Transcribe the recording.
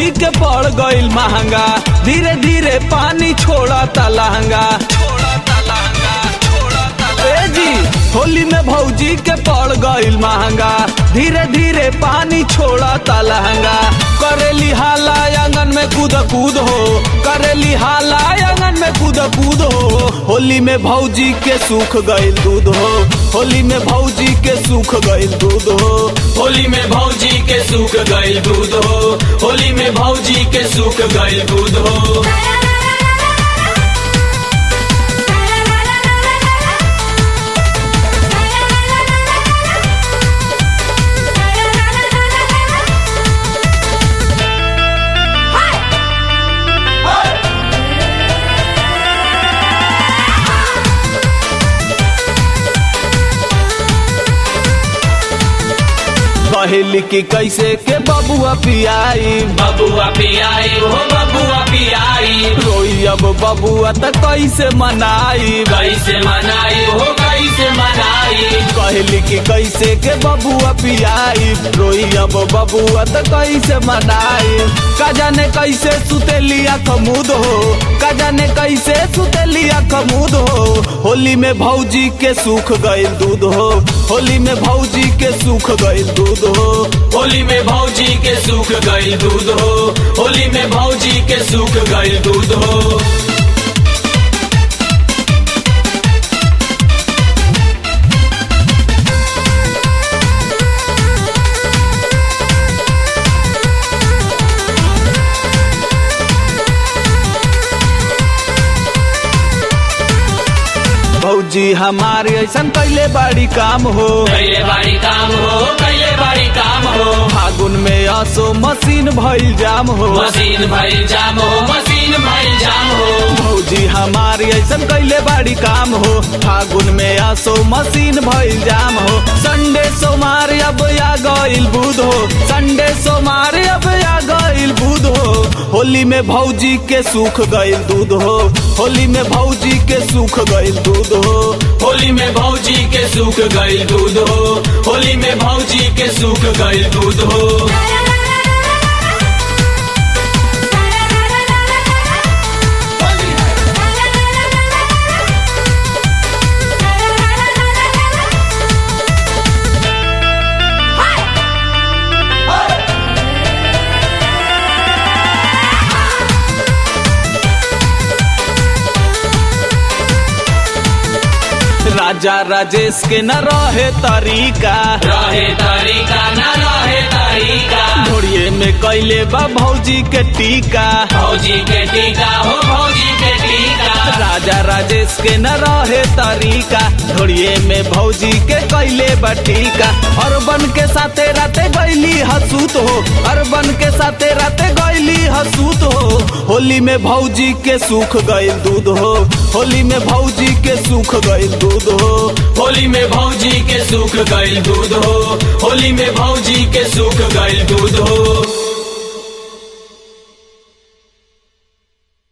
भौजी के पड़ गईल महंगा, धीरे धीरे पानी छोड़ा लहंगा। ए जी होली में भौजी के पड़ गईल महंगा, धीरे धीरे पानी छोड़ा लहंगा। करेली हाला आंगन में कूद कूद हो, करेली हाला आंगन में कूद कूद हो। होली में भौजी के सूख गईल दूध हो, होली में भौजी के सूख गईल दूध हो। होली में भौजी के सूख गईल दूध हो, होली में भौजी के सूख गईल दूध हो। पहली की कैसे के बबुआ पियाई, बबुआ पियाई हो बबुआ पियाई। रोई अब बबुआ त कैसे मनाई, कैसे मनाई हो कैसे मनाई। कहली की कैसे के बबुआ पियाई, रोई अब बबुआ त कैसे मनाई। का जाने कैसे सुतेलिया खमुद हो, का जाने कैसे सुतेलिया खमुद हो। होली में भौजी के सूख गईल दूध हो, होली में भौजी के सूख गईल दूध हो। होली में भौजी के सूख गईल दूध हो, होली में भौजी के सूख गईल दूध हो। भौजी हमारे ऐसा कैले बाड़ी काम हो, कैले बाड़ी काम हो, कैले बाड़ी काम हो। फागुन में आसो मशीन भइल जाम हो, मशीन भइल जाम हो, मशीन भइल जाम हो। भौजी हमारी ऐसा कैले बाड़ी काम हो, फागुन में आसो मशीन भइल जाम हो। संडे सोमार अब आ गईल बुध हो, संडे सोमार अब आ गईल बुध हो। होली में भौजी के सूख गईल दूध हो, होली में भौजी के सूख गईल दूध हो। होली में भौजी के सूख गईल दूध हो, होली में भौजी के सूख गईल दूध हो। राजा राजेश के न रहे तरीका, रहे तरीका न रहे तरीका। घोड़िए में कैले बा भौजी के टीका, भौजी के टीका हो भौजी के टीका। राजा राजेश के न रहे तरीका, घोड़िए में भौजी के कैले बा टीका। अरबन के साथे राते गईली हसूत हो, अरबन के साथे राते गईली हसूत हो। होली में भौजी के सूख गईल दूध हो, होली में भौजी के सूख गईल दूध हो। होली में भौजी के सूख गईल दूध हो, होली में भौजी के सूख गईल दूध हो।